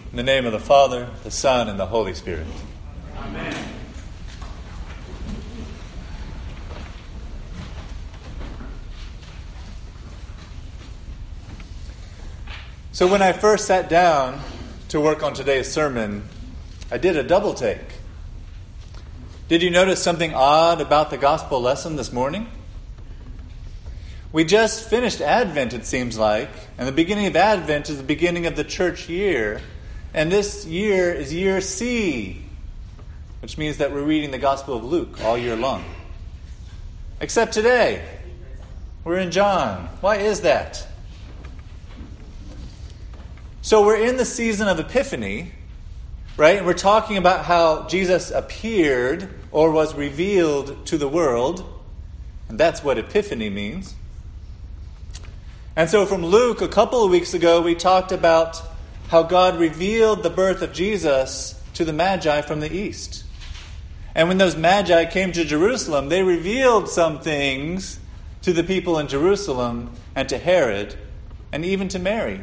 In the name of the Father, the Son, and the Holy Spirit. Amen. So when I first sat down to work on today's sermon, I did a double take. Did you notice something odd about the gospel lesson this morning? We just finished Advent, it seems like, and the beginning of Advent is the beginning of the church year, and this year is year C, which means that we're reading the Gospel of Luke all year long. Except today, we're in John. Why is that? So we're in the season of Epiphany, right? And we're talking about how Jesus appeared or was revealed to the world, and that's what Epiphany means. And so from Luke, a couple of weeks ago, we talked about how God revealed the birth of Jesus to the Magi from the east. And when those Magi came to Jerusalem, they revealed some things to the people in Jerusalem and to Herod and even to Mary.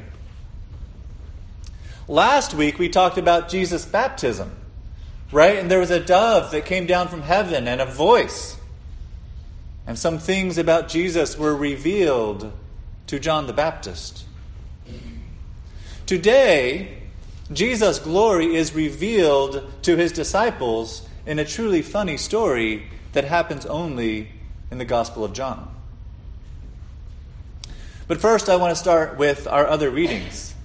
Last week, we talked about Jesus' baptism, right? And there was a dove that came down from heaven and a voice. And some things about Jesus were revealed to John the Baptist. Today, Jesus' glory is revealed to his disciples in a truly funny story that happens only in the Gospel of John. But first, I want to start with our other readings.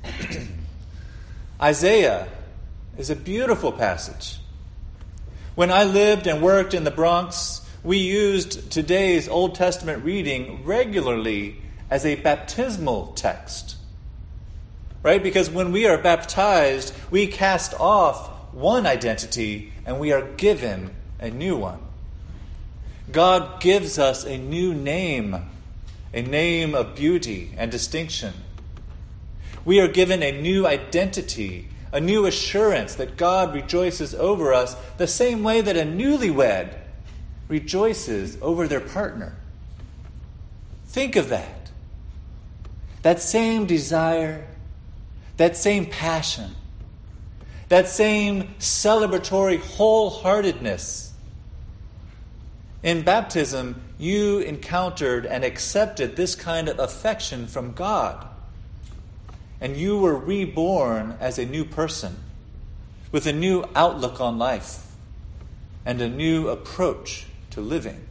Isaiah is a beautiful passage. When I lived and worked in the Bronx, we used today's Old Testament reading regularly as a baptismal text. Right? Because when we are baptized, we cast off one identity and we are given a new one. God gives us a new name, a name of beauty and distinction. We are given a new identity, a new assurance that God rejoices over us the same way that a newlywed rejoices over their partner. Think of that. That same desire, that same passion, that same celebratory wholeheartedness. In baptism, you encountered and accepted this kind of affection from God. And you were reborn as a new person with a new outlook on life and a new approach to living.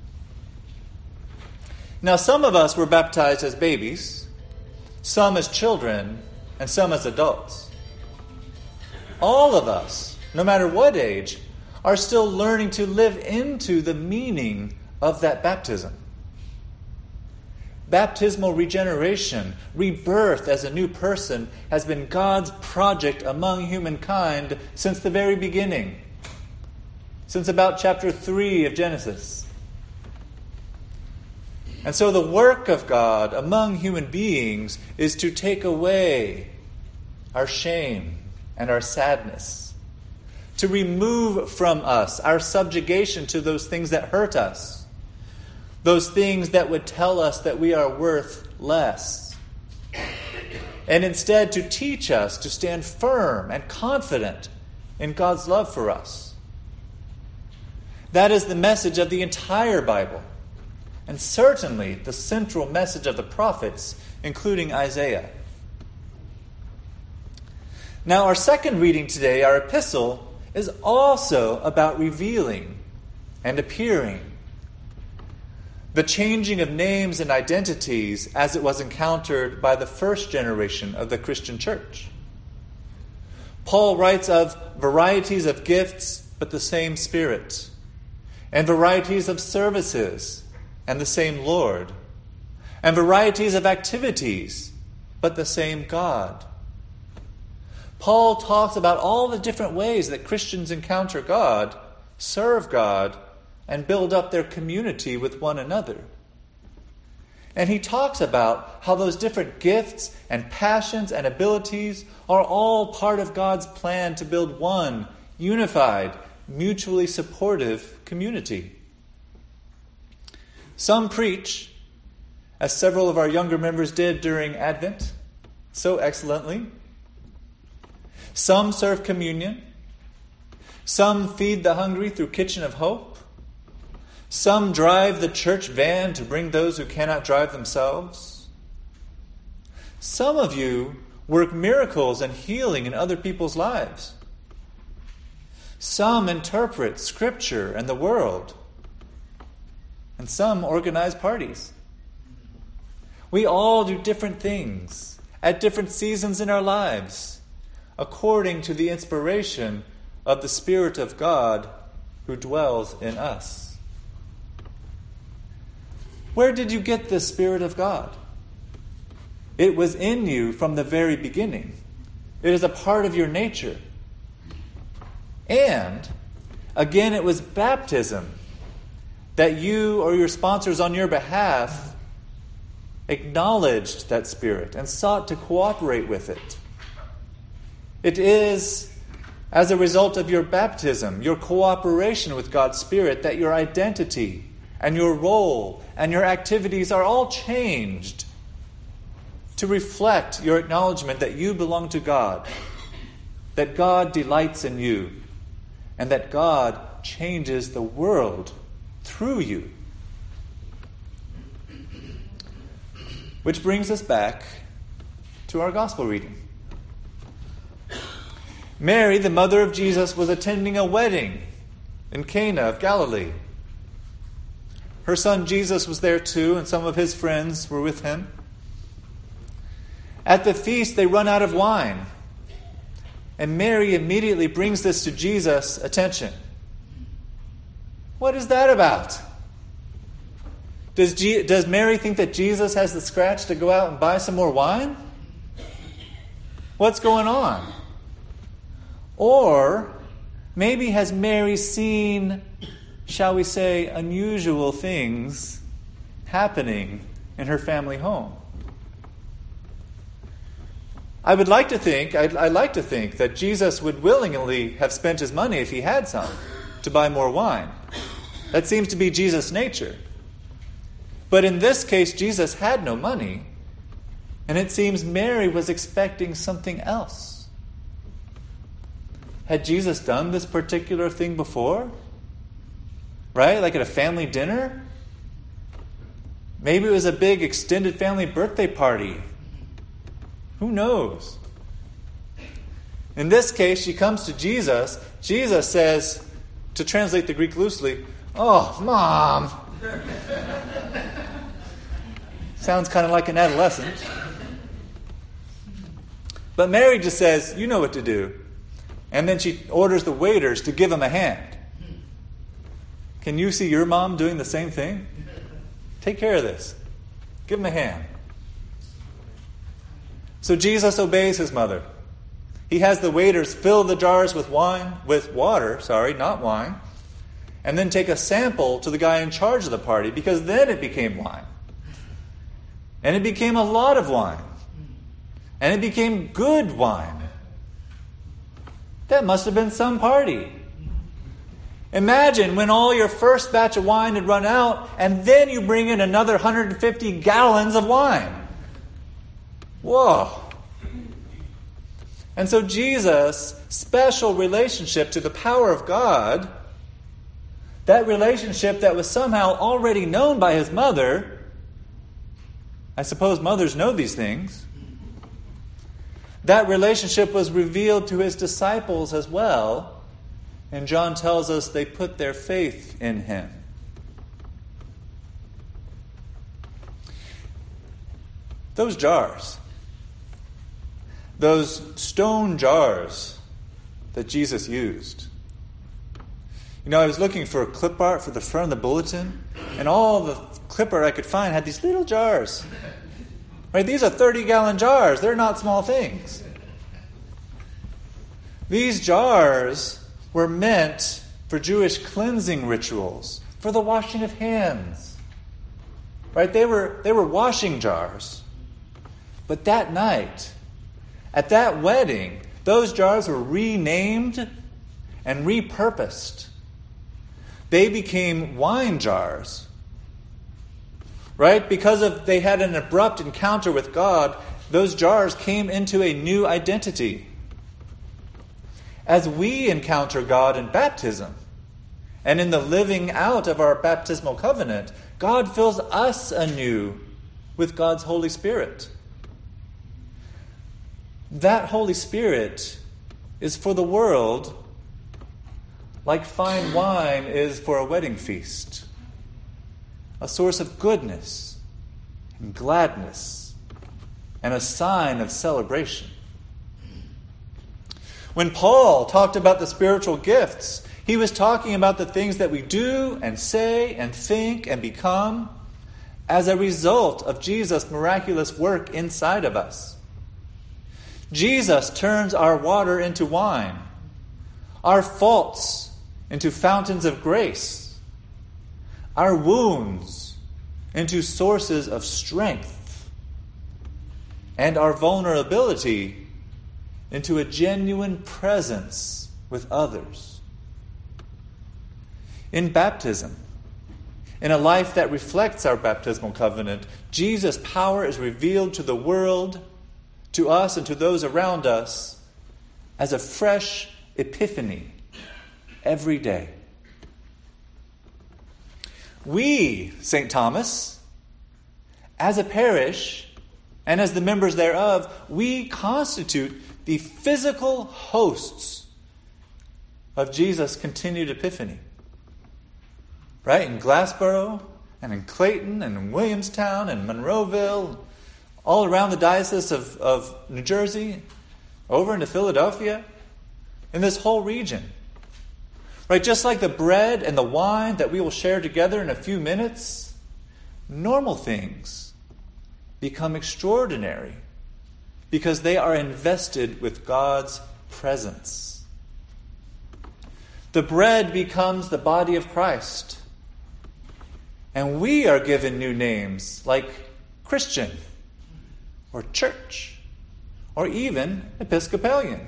Now, some of us were baptized as babies, some as children, and some as adults. All of us, no matter what age, are still learning to live into the meaning of that baptism. Baptismal regeneration, rebirth as a new person, has been God's project among humankind since the very beginning, since about chapter 3 of Genesis. And so the work of God among human beings is to take away our shame and our sadness, to remove from us our subjugation to those things that hurt us, those things that would tell us that we are worth less, and instead to teach us to stand firm and confident in God's love for us. That is the message of the entire Bible, and certainly the central message of the prophets, including Isaiah. Now, our second reading today, our epistle, is also about revealing and appearing. The changing of names and identities as it was encountered by the first generation of the Christian church. Paul writes of varieties of gifts, but the same Spirit, and varieties of services, and the same Lord, and varieties of activities, but the same God. Paul talks about all the different ways that Christians encounter God, serve God, and build up their community with one another. And he talks about how those different gifts and passions and abilities are all part of God's plan to build one unified, mutually supportive community. Some preach, as several of our younger members did during Advent, so excellently, Some serve communion. Some feed the hungry through Kitchen of Hope. Some drive the church van to bring those who cannot drive themselves. Some of you work miracles and healing in other people's lives. Some interpret Scripture and the world. And some organize parties. We all do different things at different seasons in our lives, according to the inspiration of the Spirit of God who dwells in us. Where did you get this Spirit of God? It was in you from the very beginning. It is a part of your nature. And, again, it was baptism that you or your sponsors on your behalf acknowledged that Spirit and sought to cooperate with it. It is as a result of your baptism, your cooperation with God's Spirit, that your identity and your role and your activities are all changed to reflect your acknowledgement that you belong to God, that God delights in you, and that God changes the world through you. Which brings us back to our gospel reading. Mary, the mother of Jesus, was attending a wedding in Cana of Galilee. Her son Jesus was there too, and some of his friends were with him. At the feast, they run out of wine. And Mary immediately brings this to Jesus' attention. What is that about? Does Mary think that Jesus has the scratch to go out and buy some more wine? What's going on? Or maybe has Mary seen, shall we say, unusual things happening in her family home? I'd like to think that Jesus would willingly have spent his money, if he had some, to buy more wine. That seems to be Jesus' nature. But in this case, Jesus had no money, and it seems Mary was expecting something else. Had Jesus done this particular thing before? Right? Like at a family dinner? Maybe it was a big extended family birthday party. Who knows? In this case, she comes to Jesus. Jesus says, to translate the Greek loosely, "Oh, Mom." Sounds kind of like an adolescent. But Mary just says, "You know what to do." And then she orders the waiters to give him a hand. Can you see your mom doing the same thing? Take care of this. Give him a hand. So Jesus obeys his mother. He has the waiters fill the jars with water, not wine, and then take a sample to the guy in charge of the party, because then it became wine. And it became a lot of wine. And it became good wine. That must have been some party. Imagine when all your first batch of wine had run out, and then you bring in another 150 gallons of wine. Whoa. And so Jesus' special relationship to the power of God, that relationship that was somehow already known by his mother, I suppose mothers know these things, that relationship was revealed to his disciples as well, and John tells us they put their faith in him. Those jars, those stone jars that Jesus used. You know, I was looking for clip art for the front of the bulletin, and all the clip art I could find had these little jars. Right? These are 30-gallon jars. They're not small things. These jars were meant for Jewish cleansing rituals, for the washing of hands. Right? They were washing jars. But that night, at that wedding, those jars were renamed and repurposed. They became wine jars. Right? Because they had an abrupt encounter with God, those jars came into a new identity. as we encounter God in baptism and in the living out of our baptismal covenant, God fills us anew with God's Holy Spirit. That Holy Spirit is for the world like fine wine is for a wedding feast, a source of goodness and gladness and a sign of celebration. When Paul talked about the spiritual gifts, he was talking about the things that we do and say and think and become as a result of Jesus' miraculous work inside of us. Jesus turns our water into wine, our faults into fountains of grace, our wounds into sources of strength, and our vulnerability into a genuine presence with others. In baptism, in a life that reflects our baptismal covenant, Jesus' power is revealed to the world, to us and to those around us, as a fresh epiphany every day. We, St. Thomas, as a parish and as the members thereof, we constitute the physical hosts of Jesus' continued epiphany. Right? In Glassboro, and in Clayton, and in Williamstown, and Monroeville, all around the Diocese of New Jersey, over into Philadelphia, in this whole region. Right? Just like the bread and the wine that we will share together in a few minutes, normal things become extraordinary because they are invested with God's presence. The bread becomes the body of Christ. And we are given new names like Christian or church or even Episcopalian.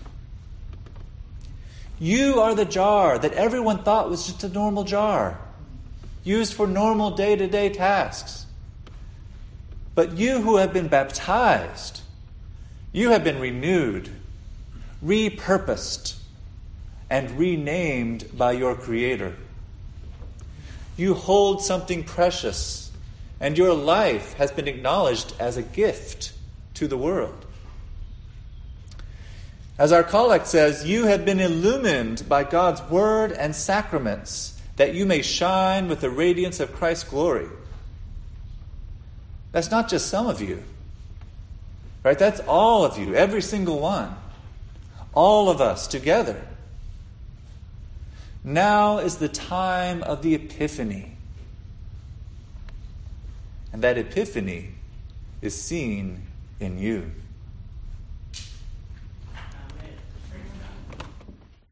You are the jar that everyone thought was just a normal jar, used for normal day-to-day tasks. But you who have been baptized, you have been renewed, repurposed, and renamed by your Creator. You hold something precious, and your life has been acknowledged as a gift to the world. As our collect says, you have been illumined by God's word and sacraments, that you may shine with the radiance of Christ's glory. That's not just some of you, right? That's all of you, every single one. All of us together. Now is the time of the Epiphany. And that Epiphany is seen in you.